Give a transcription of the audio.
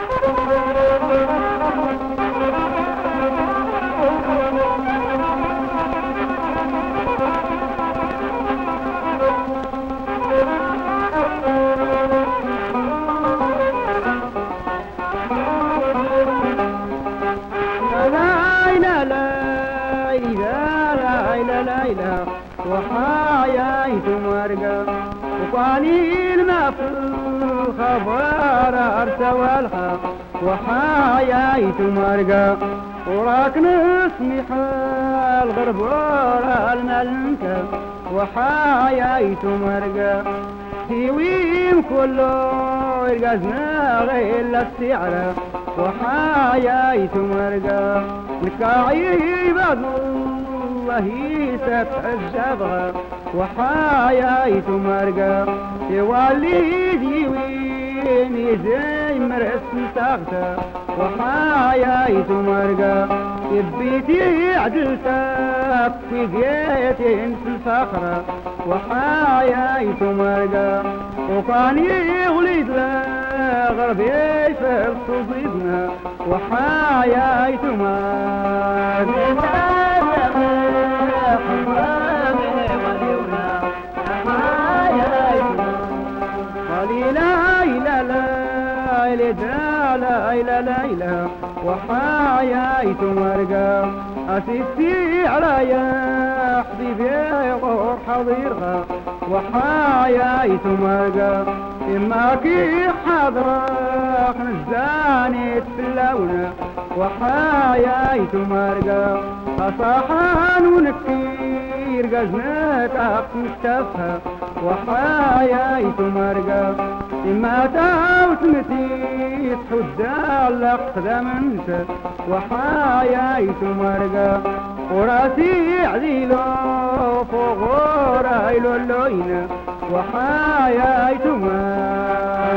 وحايايت مرقى وقانين ما في الخبر ارتوالها وحايايت مرقى وراك نسمح الغربور الملكة وحايايت مرقى سيويم كله يرقزنا غير السعر وحايايت مرقى الكعيب الله يسفح الشبغة وحايايت مرقى يولي ديوين زي مرس ساغته وحايايت مرقى يبيتي عدلتك في جيتين في الفخرة وحايايت مرقى وكان يولد غربي في الصديدنا وحايايت مرقى ليلى وحايايت مرقى أسيستي على يا حبيبي غور حضيرها وحايايت مرقى إما كي حضرك نزاني تفلونا وحايايت مرقى أصاحان ونكير قزنك أقمشتفها وحايايت مرقى إما تاوتمتي تحد الأقدام انت وحايايت مرقى وراسي عديلو فوق رايلو اللوينة وحايايت مرقى